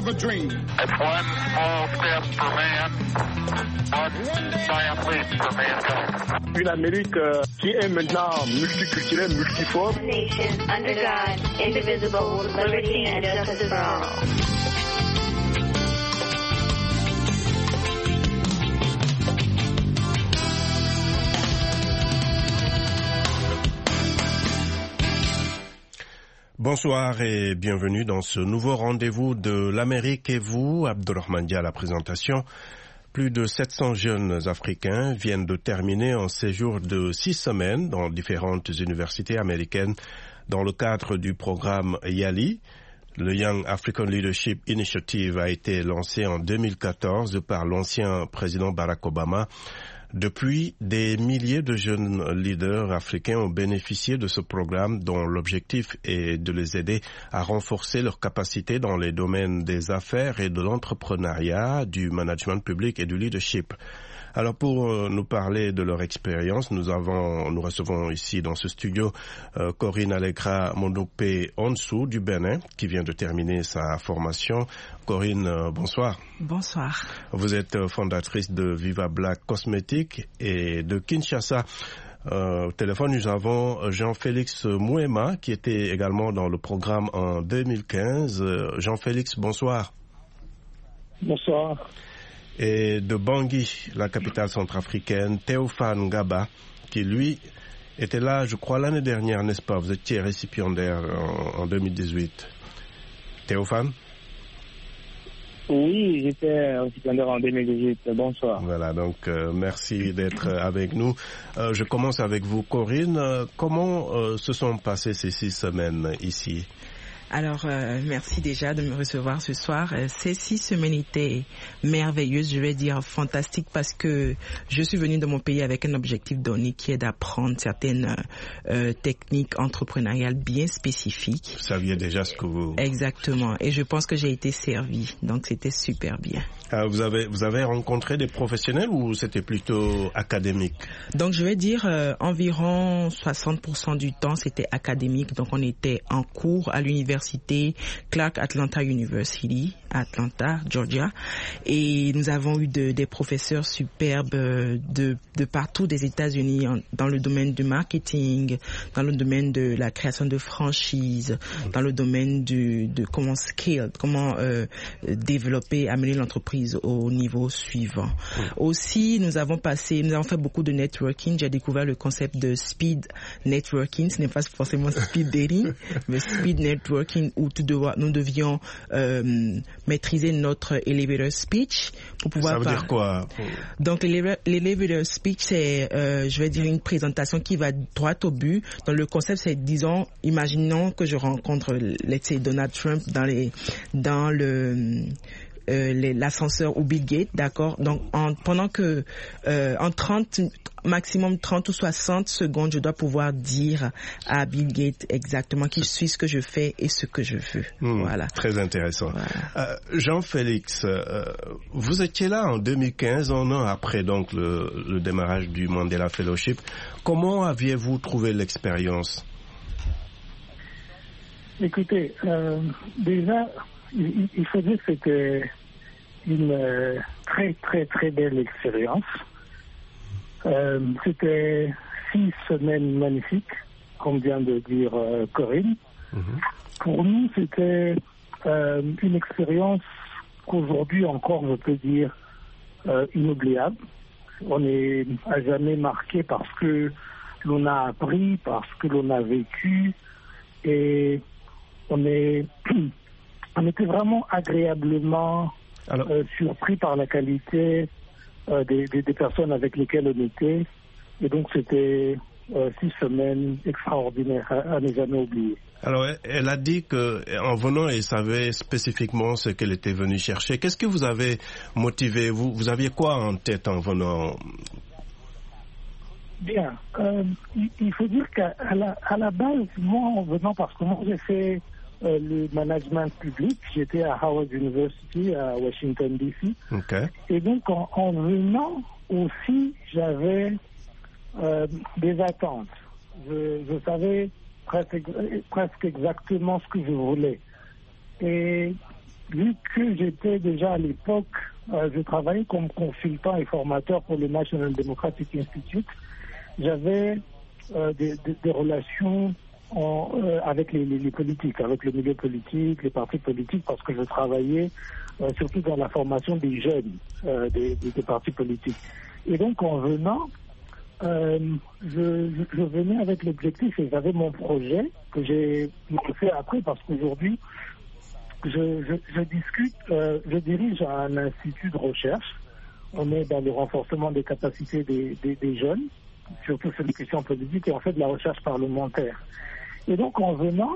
of a dream. It's one small step for man, one giant leap for mankind. Une Amérique qui est maintenant multiculturelle, multiforme. Nation under God, indivisible, with liberty and justice for all. Bonsoir et bienvenue dans ce nouveau rendez-vous de l'Amérique et vous, Abdurrahman Dia à la présentation. Plus de 700 jeunes Africains viennent de terminer un séjour de 6 semaines dans différentes universités américaines dans le cadre du programme YALI. Le Young African Leadership Initiative a été lancé en 2014 par l'ancien président Barack Obama. Depuis, des milliers de jeunes leaders africains ont bénéficié de ce programme dont l'objectif est de les aider à renforcer leurs capacités dans les domaines des affaires et de l'entrepreneuriat, du management public et du leadership. Alors pour nous parler de leur expérience, nous recevons ici dans ce studio Corinne Allegra Mondopé Onsou du Bénin qui vient de terminer sa formation. Corinne, bonsoir. Bonsoir. Vous êtes fondatrice de Viva Black Cosmetics et de Kinshasa. Au téléphone, nous avons Jean-Félix Mouema qui était également dans le programme en 2015. Jean-Félix, bonsoir. Bonsoir. Et de Bangui, la capitale centrafricaine, Théophane Gaba, qui lui était là, je crois, l'année dernière, n'est-ce pas? Vous étiez récipiendaire en 2018. Théophane? Oui, j'étais récipiendaire en 2018. Bonsoir. Voilà, donc merci d'être avec nous. Je commence avec vous, Corinne. Comment se sont passées ces 6 semaines ici? Alors, merci déjà de me recevoir ce soir. Ces 6 semaines étaient merveilleuses, je vais dire fantastiques, parce que je suis venue de mon pays avec un objectif donné qui est d'apprendre certaines techniques entrepreneuriales bien spécifiques. Vous saviez déjà ce que vous... Exactement, et je pense que j'ai été servie, donc c'était super bien. Alors, vous avez rencontré des professionnels ou c'était plutôt académique? Donc je vais dire environ 60% du temps c'était académique, donc on était en cours à l'université Clark Atlanta University, Atlanta, Georgia, et nous avons eu des professeurs superbes de partout des États-Unis dans le domaine du marketing, dans le domaine de la création de franchises, dans le domaine de comment développer, amener l'entreprise au niveau suivant. Aussi, nous avons fait beaucoup de networking. J'ai découvert le concept de speed networking. Ce n'est pas forcément speed dating, mais speed networking où nous devions maîtriser notre elevator speech pour pouvoir... Ça veut dire quoi? Donc l'elevator speech, c'est, je vais dire, une présentation qui va droit au but. Donc le concept, c'est, disons, imaginons que je rencontre, let's say, Donald Trump dans l'ascenseur ou Bill Gates, d'accord? Donc pendant que en maximum 30 ou 60 secondes, je dois pouvoir dire à Bill Gates exactement qui je suis, ce que je fais et ce que je veux. Voilà. Très intéressant. Voilà. Jean-Félix, vous étiez là en 2015, un an après donc le démarrage du Mandela Fellowship. Comment aviez-vous trouvé l'expérience? Écoutez, déjà, il faut dire que c'était une très, très, très belle expérience. C'était 6 semaines magnifiques, comme vient de dire Corinne. Pour nous, c'était une expérience qu'aujourd'hui encore, je peux dire, inoubliable. On est à jamais marqué parce que l'on a appris, parce que l'on a vécu, et on était vraiment agréablement surpris par la qualité des personnes avec lesquelles on était. Et donc, c'était 6 semaines extraordinaires à ne jamais oublier. Alors, elle a dit qu'en venant, elle savait spécifiquement ce qu'elle était venue chercher. Qu'est-ce que vous avez motivé? Vous aviez quoi en tête en venant? Bien. Il faut dire qu'à la base, moi, en venant, parce que moi, j'ai fait le management public. J'étais à Howard University, à Washington, D.C. Okay. Et donc, en venant aussi, j'avais des attentes. Je savais presque exactement ce que je voulais. Et vu que j'étais déjà à l'époque, je travaillais comme consultant et formateur pour le National Democratic Institute, j'avais des relations avec les politiques, avec le milieu politique, les partis politiques, parce que je travaillais surtout dans la formation des jeunes des partis politiques. Et donc en venant, je venais avec l'objectif, et j'avais mon projet que j'ai fait après, parce qu'aujourd'hui je dirige un institut de recherche. On est dans le renforcement des capacités des jeunes, surtout sur les questions politiques, et on fait de la recherche parlementaire. Et donc en venant,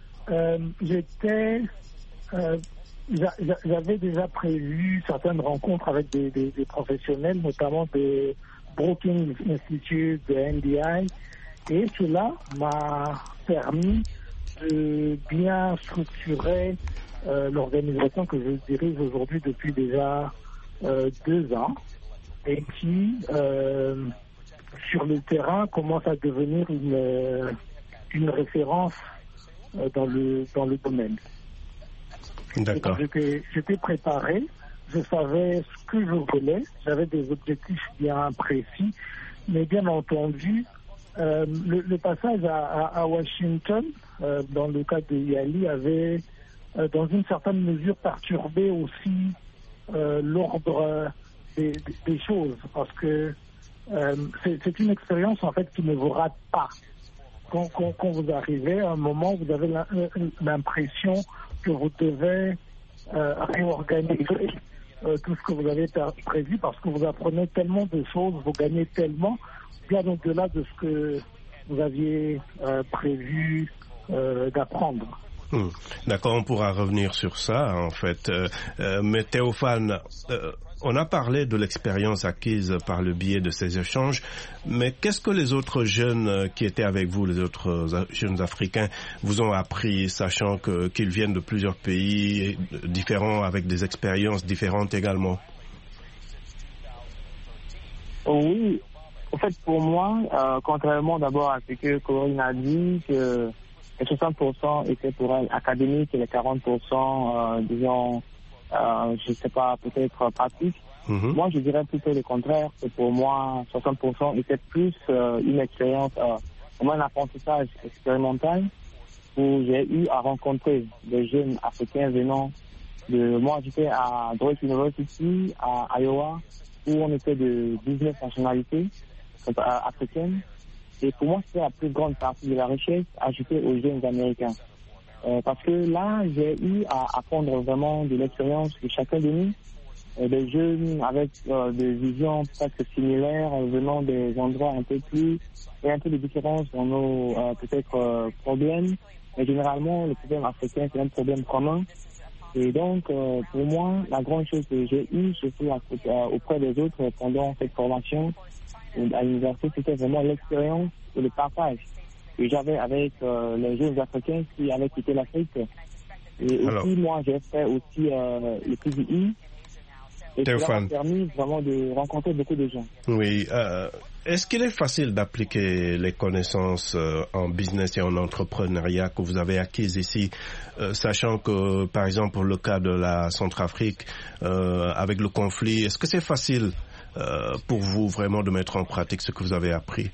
j'avais déjà prévu certaines rencontres avec des professionnels, notamment de Brookings Institute, de NDI, et cela m'a permis de bien structurer l'organisation que je dirige aujourd'hui depuis déjà 2 ans, et qui, sur le terrain, commence à devenir une référence dans le domaine. D'accord. J'étais préparé, je savais ce que je voulais, j'avais des objectifs bien précis, mais bien entendu, le passage à Washington, dans le cas de Yali, avait, dans une certaine mesure, perturbé aussi l'ordre des choses, parce que c'est une expérience en fait qui ne vous rate pas. Quand vous arrivez à un moment où vous avez l'impression que vous devez réorganiser tout ce que vous avez prévu, parce que vous apprenez tellement de choses, vous gagnez tellement, bien au-delà de ce que vous aviez prévu d'apprendre. D'accord, on pourra revenir sur ça en fait. Mais Théophane, on a parlé de l'expérience acquise par le biais de ces échanges, mais qu'est-ce que les autres jeunes qui étaient avec vous, les autres jeunes africains, vous ont appris, sachant qu'ils viennent de plusieurs pays différents, avec des expériences différentes également? Oui, en fait pour moi, contrairement d'abord à ce que Corinne a dit, que les 60% étaient pour elle académiques et les 40%, disons, je ne sais pas, peut-être pratiques. Moi, je dirais plutôt le contraire, que pour moi, 60% était plus une expérience, un apprentissage expérimental, où j'ai eu à rencontrer des jeunes africains venant de... Moi, j'étais à Drake University, à Iowa, où on était de 19 nationalités africaines. Et pour moi, c'est la plus grande partie de la richesse ajoutée aux jeunes américains. Parce que là, j'ai eu à apprendre vraiment de l'expérience de chacun de nous, des jeunes avec des visions presque similaires, venant des endroits un peu plus, et un peu de différence dans nos peut-être problèmes. Mais généralement, le problème africain, c'est un problème commun. Et donc, pour moi, la grande chose que j'ai eue, surtout auprès des autres pendant cette formation à l'université, c'était vraiment l'expérience et le partage que j'avais avec les jeunes africains qui avaient quitté l'Afrique. Et aussi, moi, j'ai fait aussi le PDI. Et cela m'a permis vraiment de rencontrer beaucoup de gens. Oui. Est-ce qu'il est facile d'appliquer les connaissances en business et en entrepreneuriat que vous avez acquises ici, sachant que, par exemple, pour le cas de la Centrafrique, avec le conflit, est-ce que c'est facile pour vous vraiment de mettre en pratique ce que vous avez appris?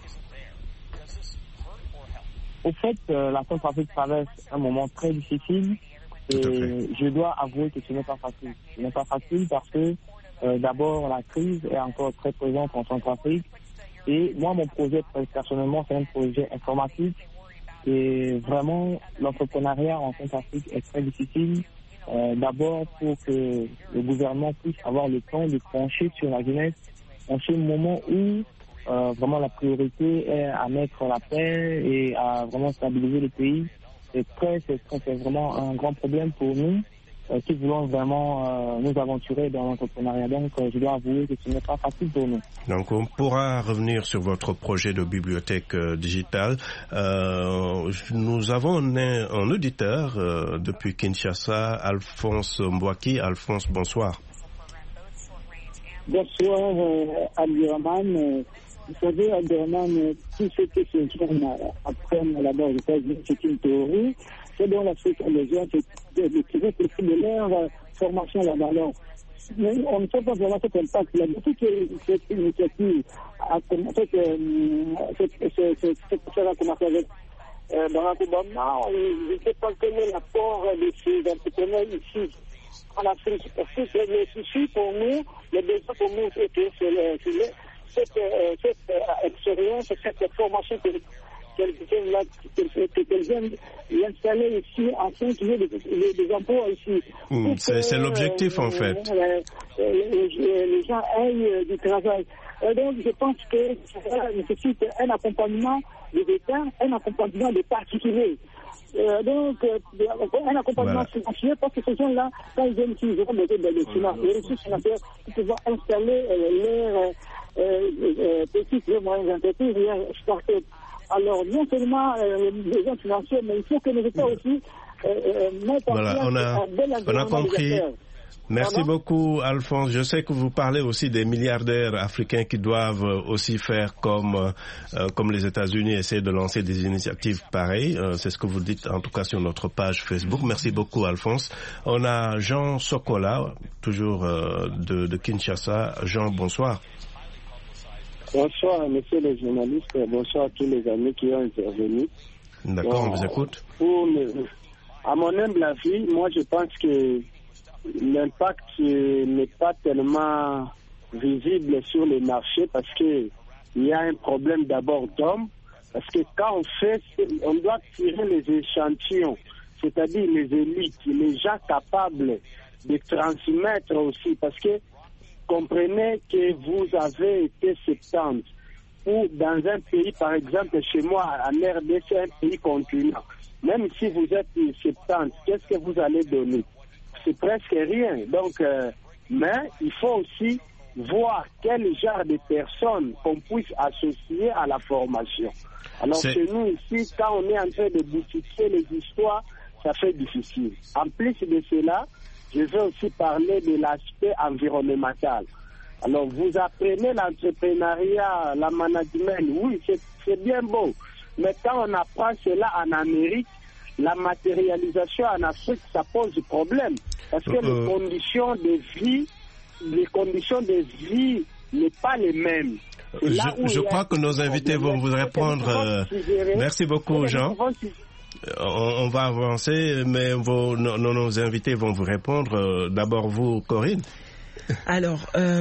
Au fait, la Centrafrique traverse un moment très difficile et je dois avouer que ce n'est pas facile. Ce n'est pas facile parce que d'abord la crise est encore très présente en Centrafrique et moi mon projet personnellement c'est un projet informatique et vraiment l'entrepreneuriat en Centrafrique est très difficile. D'abord pour que le gouvernement puisse avoir le temps de pencher sur la jeunesse en ce moment où vraiment la priorité est à mettre la paix et à vraiment stabiliser le pays. C'est vraiment un grand problème pour nous qui voulons vraiment nous aventurer dans l'entrepreneuriat. Donc je dois avouer que ce n'est pas facile pour nous. Donc on pourra revenir sur votre projet de bibliothèque digitale. Nous avons un auditeur depuis Kinshasa, Alphonse Mbouaki. Alphonse, bonsoir. Bonsoir, Abdurrahman. Vous savez, Abdurrahman, tout ce que ces gens apprennent là-bas aux États-Unis, c'est une théorie. c'est dans l'Afrique les gens de tirer profit de leur formation là-bas. Alors, mais on ne sait pas vraiment cet impact. Là, depuis que cette initiative a commencé, a commencé avec Barack Obama, je ne sais pas quel est l'apport de ces entrepreneurs ici en Afrique. Parce que le souci pour nous, le besoin pour nous, c'est que cette expérience, cette formation qu'elles viennent installer ici afin qu'il y ait des emplois ici. C'est l'objectif en fait. Les gens aient du travail. Donc je pense que ça nécessite un accompagnement de l'État, un accompagnement des particuliers. Donc, un accompagnement financier, parce que ces gens-là, quand ils viennent ici, ils auront besoin de finances, les ressources financières pour pouvoir installer leurs petites et moyennes entreprises, leurs start-up. Alors, non seulement les besoins financiers, mais il faut que les États aussi mettent en place un bel environnement. On a compris. Merci beaucoup, Alphonse. Je sais que vous parlez aussi des milliardaires africains qui doivent aussi faire comme les États-Unis, essayer de lancer des initiatives pareilles. C'est ce que vous dites, en tout cas, sur notre page Facebook. Merci beaucoup, Alphonse. On a Jean Sokola, toujours de Kinshasa. Jean, bonsoir. Bonsoir, monsieur le journaliste. Bonsoir à tous les amis qui ont intervenu. D'accord, on vous écoute. À mon humble avis, moi, je pense que l'impact n'est pas tellement visible sur le marché parce qu'il y a un problème d'abord d'hommes. Parce que quand on doit tirer les échantillons, c'est-à-dire les élites, les gens capables de transmettre aussi. Parce que comprenez que vous avez été 70 ou dans un pays, par exemple, chez moi, en RDC, un pays continent. Même si vous êtes 70, qu'est-ce que vous allez donner? C'est presque rien. Donc, mais il faut aussi voir quel genre de personnes qu'on puisse associer à la formation. Alors, chez nous ici, quand on est en train de boutiquer les histoires, ça fait difficile. En plus de cela, je veux aussi parler de l'aspect environnemental. Alors, vous apprenez l'entrepreneuriat, la management, oui, c'est bien beau. Mais quand on apprend cela en Amérique, la matérialisation en Afrique, ça pose problème. Parce que les conditions de vie n'est pas les mêmes. Je crois que nos invités vont vous répondre. Merci beaucoup, Jean. On va avancer, mais nos invités vont vous répondre. D'abord, vous, Corinne. Alors,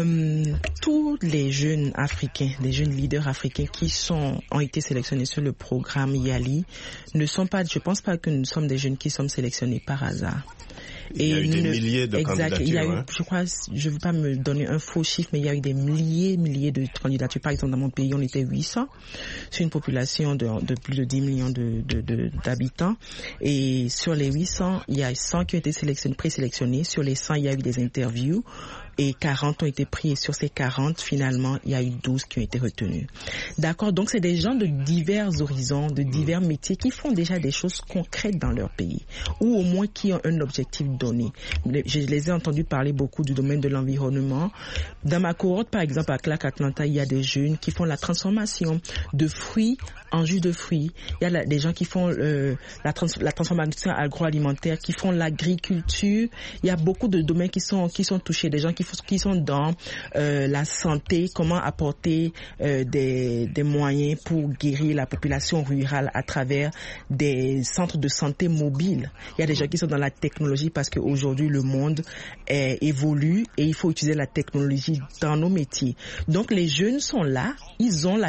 tous les jeunes africains, les jeunes leaders africains qui ont été sélectionnés sur le programme YALI ne sont pas, je pense pas que nous sommes des jeunes qui sommes sélectionnés par hasard. Il y a eu des milliers de candidatures. Il y a eu, je crois, je ne veux pas me donner un faux chiffre, mais il y a eu des milliers de candidatures. Par exemple, dans mon pays, on était 800 sur une population de plus de 10 millions d'habitants. Et sur les 800, il y a 100 qui ont été présélectionnés. Sur les 100, il y a eu des interviews. Et 40 ont été pris, et sur ces 40, finalement, il y a eu 12 qui ont été retenus. D'accord, donc c'est des gens de divers horizons, de divers métiers qui font déjà des choses concrètes dans leur pays, ou au moins qui ont un objectif donné. Je les ai entendus parler beaucoup du domaine de l'environnement. Dans ma cohorte, par exemple, à Clark Atlanta, il y a des jeunes qui font la transformation de fruits en jus de fruits. Il y a des gens qui font la transformation agroalimentaire, qui font l'agriculture. Il y a beaucoup de domaines qui sont touchés, des gens qui sont dans la santé, comment apporter des moyens pour guérir la population rurale à travers des centres de santé mobiles. Il y a des gens qui sont dans la technologie parce qu'aujourd'hui le monde évolue et il faut utiliser la technologie dans nos métiers. Donc les jeunes sont là, ils ont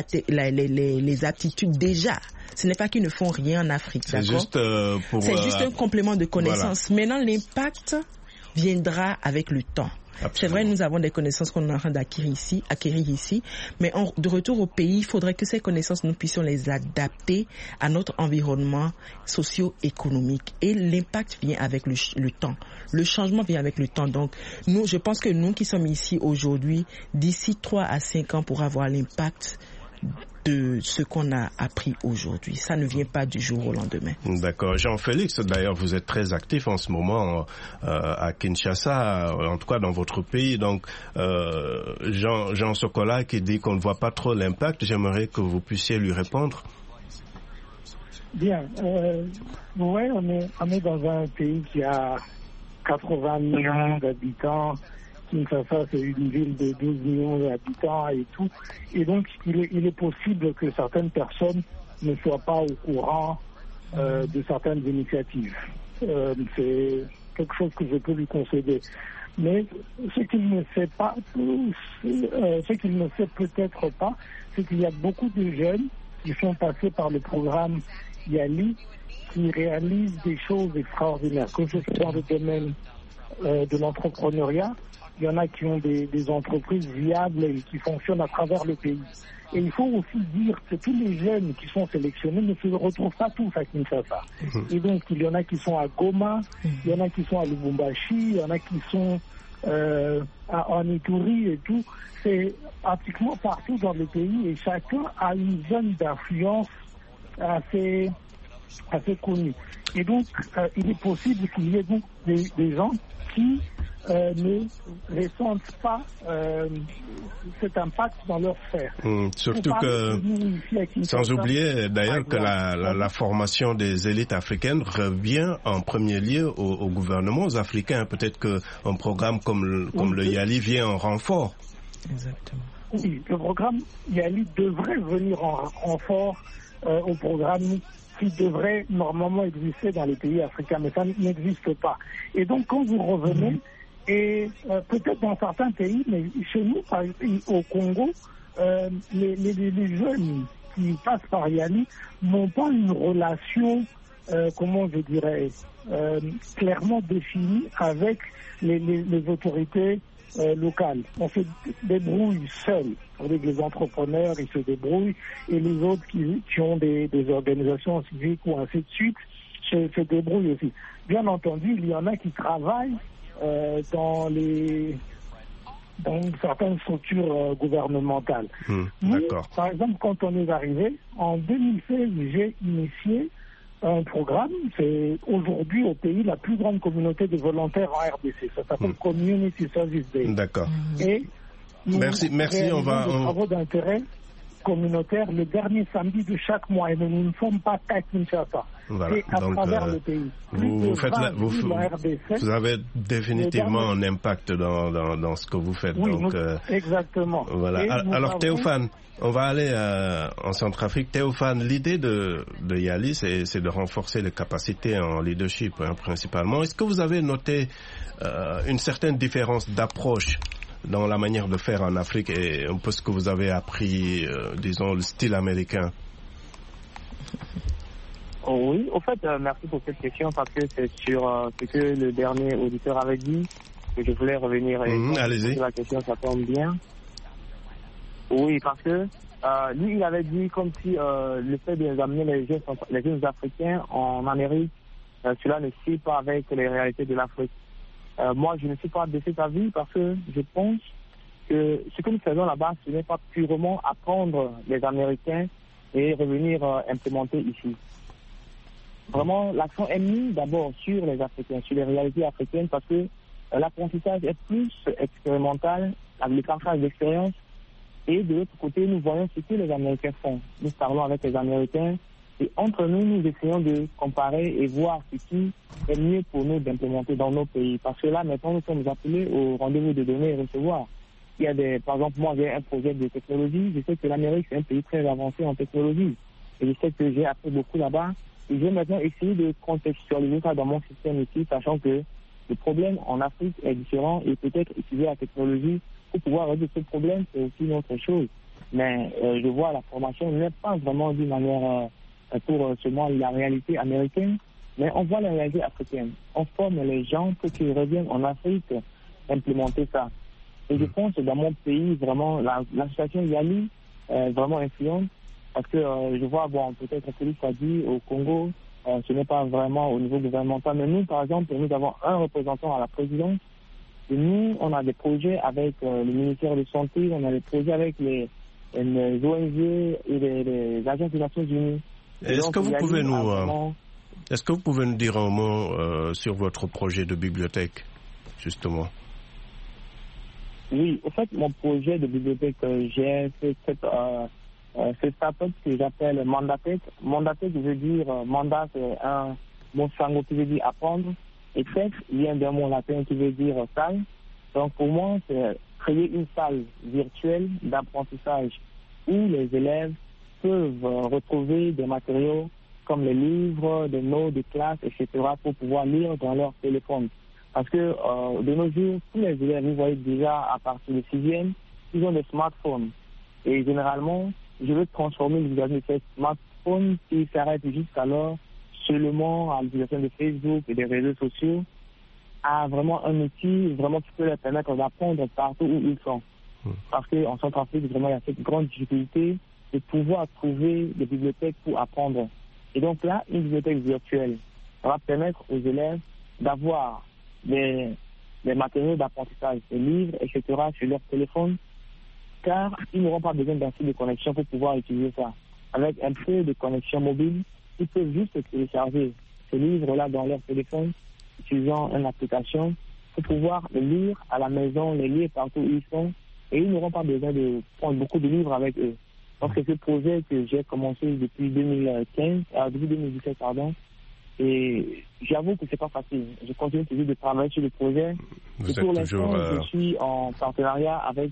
les aptitudes déjà. Ce n'est pas qu'ils ne font rien en Afrique, d'accord? C'est juste un complément de connaissances. Voilà. Maintenant, l'impact viendra avec le temps. Absolument. C'est vrai, nous avons des connaissances qu'on est en train d'acquérir ici, mais de retour au pays, il faudrait que ces connaissances, nous puissions les adapter à notre environnement socio-économique. Et l'impact vient avec le temps. Le changement vient avec le temps. Donc, je pense que nous qui sommes ici aujourd'hui, d'ici 3 à 5 ans, pour avoir l'impact de ce qu'on a appris aujourd'hui. Ça ne vient pas du jour au lendemain. D'accord. Jean-Félix, d'ailleurs, vous êtes très actif en ce moment à Kinshasa, en tout cas dans votre pays. Donc, Jean Sokola qui dit qu'on ne voit pas trop l'impact, j'aimerais que vous puissiez lui répondre. Bien. Ouais, on est dans un pays qui a 80 millions d'habitants. Kinshasa, c'est une ville de 12 millions d'habitants et tout. Et donc, il est possible que certaines personnes ne soient pas au courant de certaines initiatives. C'est quelque chose que je peux lui concéder. Mais ce qu'il ne sait pas, ce qu'il ne sait peut-être pas, c'est qu'il y a beaucoup de jeunes qui sont passés par le programme YALI qui réalisent des choses extraordinaires, que ce soit dans le domaine de l'entrepreneuriat. Il y en a qui ont des entreprises viables et qui fonctionnent à travers le pays. Et il faut aussi dire que tous les jeunes qui sont sélectionnés ne se retrouvent pas tous à Kinshasa. Et donc, il y en a qui sont à Goma, il y en a qui sont à Lubumbashi, il y en a qui sont en Ituri et tout. C'est pratiquement partout dans le pays et chacun a une zone d'influence assez connue. Et donc, il est possible qu'il y ait donc des gens qui ne ressentent pas cet impact dans leur sphère. Surtout que, sans oublier d'ailleurs que la formation des élites africaines revient en premier lieu aux gouvernements africains. Peut-être qu'un programme comme le YALI vient en renfort. Exactement. Oui, le programme YALI devrait venir en renfort au programme qui devrait normalement exister dans les pays africains, mais ça n'existe pas. Et donc, quand vous revenez, et peut-être dans certains pays, mais chez nous, au Congo, les jeunes qui passent par YALI n'ont pas une relation, comment je dirais, clairement définie avec les autorités locales. On se débrouille seul. Avec les entrepreneurs, ils se débrouillent, et les autres qui ont des organisations civiques ou ainsi de suite se débrouillent aussi. Bien entendu, il y en a qui travaillent dans certaines structures gouvernementales. Nous, par exemple, quand on est arrivé, en 2016, j'ai initié un programme. C'est aujourd'hui au pays la plus grande communauté de volontaires en RDC. Ça s'appelle Community Service Day. D'accord. Et merci. On va. Des travaux d'intérêt communautaire le dernier samedi de chaque mois, et nous ne sommes pas qu'à Kinshasa. Voilà. C'est à travers le pays. Vous avez définitivement un impact dans ce que vous faites. Oui, donc, exactement. Voilà. Alors Théophane, on va aller en Centrafrique. Théophane, l'idée de YALI, c'est de renforcer les capacités en leadership, principalement. Est-ce que vous avez noté une certaine différence d'approche dans la manière de faire en Afrique et un peu ce que vous avez appris, disons, le style américain? Oui, au fait, merci pour cette question parce que c'est sur ce que le dernier auditeur avait dit que je voulais revenir. Et allez-y. La question, ça tombe bien. Oui, parce que lui, il avait dit comme si le fait d'amener les jeunes Africains en Amérique, cela ne suit pas avec les réalités de l'Afrique. Moi, je ne suis pas de cet avis parce que je pense que ce que nous faisons là-bas, ce n'est pas purement apprendre les Américains et revenir implémenter ici. Vraiment, l'accent est mis d'abord sur les Africains, sur les réalités africaines, parce que l'apprentissage est plus expérimental, avec le partage d'expérience. Et de l'autre côté, nous voyons ce que les Américains font. Nous parlons avec les Américains et entre nous, nous essayons de comparer et voir ce qui est mieux pour nous d'implémenter dans nos pays. Parce que là, maintenant, nous sommes appelés au rendez-vous de donner et recevoir. Il y a par exemple, moi, j'ai un projet de technologie. Je sais que l'Amérique, c'est un pays très avancé en technologie. Et je sais que j'ai appris beaucoup là-bas. Et je vais maintenant essayer de contextualiser ça dans mon système ici, sachant que le problème en Afrique est différent et peut-être utiliser la technologie pour pouvoir résoudre ce problème, c'est aussi une autre chose. Mais je vois la formation n'est pas vraiment d'une manière pour seulement la réalité américaine, mais on voit la réalité africaine. On forme les gens pour qu'ils reviennent en Afrique implémenter ça. Et je pense que dans mon pays, vraiment, la situation YALI est vraiment influente parce que je vois, bon, peut-être Félix a dit au Congo, ce n'est pas vraiment au niveau gouvernemental, mais nous, par exemple, nous avons un représentant à la présidence. Et nous, on a des projets avec le ministère de Santé, on a des projets avec les ONG et les agences des Nations Unies. Est-ce que vous pouvez nous dire un mot sur votre projet de bibliothèque, justement? Oui, en fait, mon projet de bibliothèque, j'ai fait ce start-up que j'appelle Mandatech. Mandatech veut dire, mandat c'est un mot sango qui veut dire apprendre, et tech vient d'un mot latin qui veut dire salle. Donc pour moi, c'est créer une salle virtuelle d'apprentissage où les élèves peuvent retrouver des matériaux comme les livres, des notes de classe, etc. pour pouvoir lire dans leur téléphone. Parce que de nos jours, tous les élèves, vous voyez déjà à partir du 6e, ils ont des smartphones. Et généralement, je veux transformer l'utilisation de ces smartphones qui s'arrêtent jusqu'alors seulement à l'utilisation de Facebook et des réseaux sociaux à vraiment un outil vraiment qui peut leur permettre d'apprendre partout où ils sont. Parce qu'en Centrafrique, vraiment, il y a cette grande difficulté de pouvoir trouver des bibliothèques pour apprendre. Et donc là, une bibliothèque virtuelle va permettre aux élèves d'avoir des matériaux d'apprentissage, des livres, etc. sur leur téléphone, car ils n'auront pas besoin d'un site de connexion pour pouvoir utiliser ça. Avec un peu de connexion mobile, ils peuvent juste télécharger ces livres-là dans leur téléphone, utilisant une application, pour pouvoir les lire à la maison, les lire partout où ils sont, et ils n'auront pas besoin de prendre beaucoup de livres avec eux. Donc c'est ce projet que j'ai commencé depuis 2017, et j'avoue que c'est pas facile. Je continue toujours de travailler sur le projet. Vous et pour êtes toujours... l'instant, je suis en partenariat avec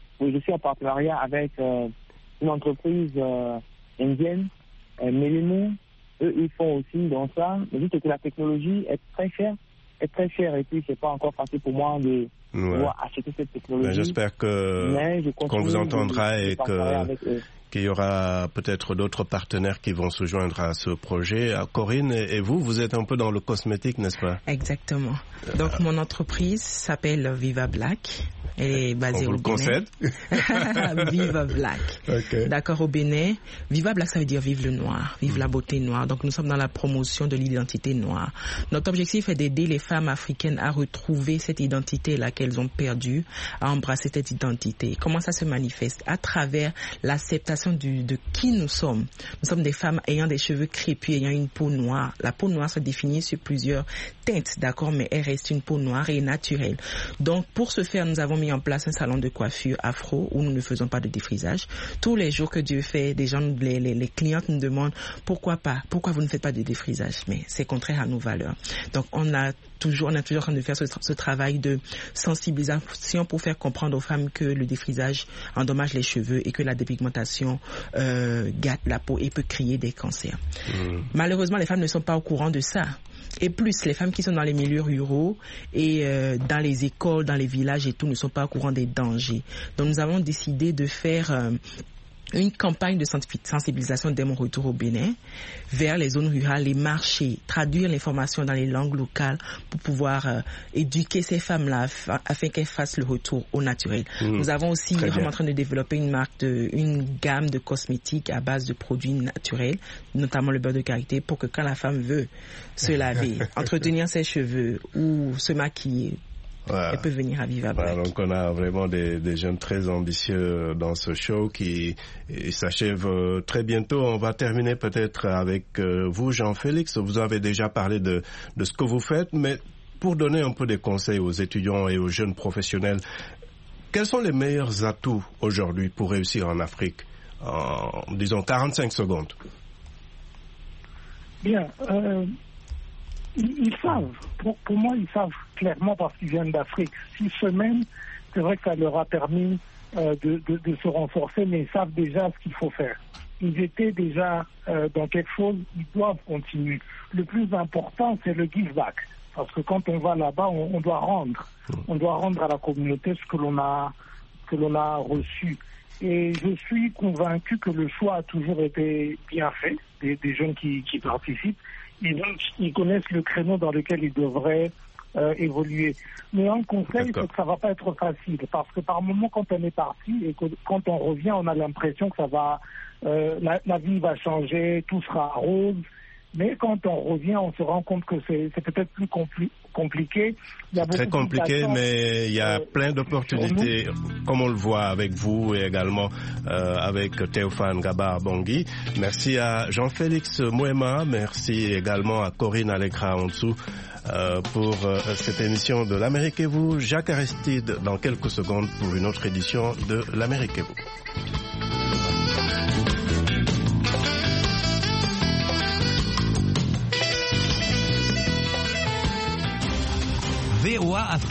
une entreprise indienne, Melimo. Eux, ils font aussi dans ça. Mais juste que la technologie est très chère, et puis c'est pas encore facile pour moi de pouvoir acheter cette technologie. Mais j'espère qu'on vous entendra et qu'il y aura peut-être d'autres partenaires qui vont se joindre à ce projet. Corinne, et vous êtes un peu dans le cosmétique, n'est-ce pas? Exactement. Donc mon entreprise s'appelle Viva Black. Elle est basée au Bénin. On vous le concède. Viva Black. Okay. D'accord, au Bénin. Viva Black, ça veut dire vive le noir, vive la beauté noire. Donc nous sommes dans la promotion de l'identité noire. Notre objectif est d'aider les femmes africaines à retrouver cette identité-là qu'elles ont perdue, à embrasser cette identité. Comment ça se manifeste? À travers l'acceptation de qui nous sommes. Nous sommes des femmes ayant des cheveux crépus, ayant une peau noire. La peau noire se définit sur plusieurs teintes, d'accord, mais elle reste une peau noire et naturelle. Donc pour ce faire, nous avons mis en place un salon de coiffure afro où nous ne faisons pas de défrisage. Tous les jours que Dieu fait, des gens, les clientes nous demandent pourquoi vous ne faites pas de défrisage, mais c'est contraire à nos valeurs. Donc on est toujours en train de faire ce travail de sensibilisation pour faire comprendre aux femmes que le défrisage endommage les cheveux et que la dépigmentation gâte la peau et peut créer des cancers. Malheureusement, les femmes ne sont pas au courant de ça. Et plus, les femmes qui sont dans les milieux ruraux et dans les écoles, dans les villages et tout, ne sont pas au courant des dangers. Donc nous avons décidé de faire une campagne de sensibilisation dès mon retour au Bénin vers les zones rurales, les marchés, traduire l'information dans les langues locales pour pouvoir éduquer ces femmes-là afin qu'elles fassent le retour au naturel. Nous avons aussi, en train de développer une gamme de cosmétiques à base de produits naturels, notamment le beurre de karité, pour que quand la femme veut se laver, entretenir ses cheveux ou se maquiller, elle peut venir à Viva Black. Donc on a vraiment des jeunes très ambitieux dans ce show qui s'achève très bientôt. On va terminer peut-être avec vous, Jean-Félix. Vous avez déjà parlé de ce que vous faites, mais pour donner un peu des conseils aux étudiants et aux jeunes professionnels, quels sont les meilleurs atouts aujourd'hui pour réussir en Afrique en, disons, 45 secondes? Bien. Ils savent, pour moi, ils savent clairement parce qu'ils viennent d'Afrique. 6 semaines, c'est vrai que ça leur a permis de se renforcer, mais ils savent déjà ce qu'il faut faire. Ils étaient déjà dans quelque chose, ils doivent continuer. Le plus important, c'est le give back. Parce que quand on va là-bas, on doit rendre. On doit rendre à la communauté ce que l'on a reçu. Et je suis convaincu que le choix a toujours été bien fait des jeunes qui participent. Et donc, ils connaissent le créneau dans lequel ils devraient évoluer. Mais un conseil, c'est que ça va pas être facile. Parce que par moment, quand on est parti et que quand on revient, on a l'impression que ça va, la vie va changer, tout sera rose. Mais quand on revient, on se rend compte que c'est peut-être plus compliqué. Il y a très compliqué, mais il y a plein d'opportunités, comme on le voit avec vous et également avec Théophane Gabar-Bangui. Merci à Jean-Félix Mouema, merci également à Corinne Alegra-Onsou pour cette émission de l'Amérique et vous. Jacques Aristide dans quelques secondes pour une autre édition de l'Amérique et vous. VOA Afrique.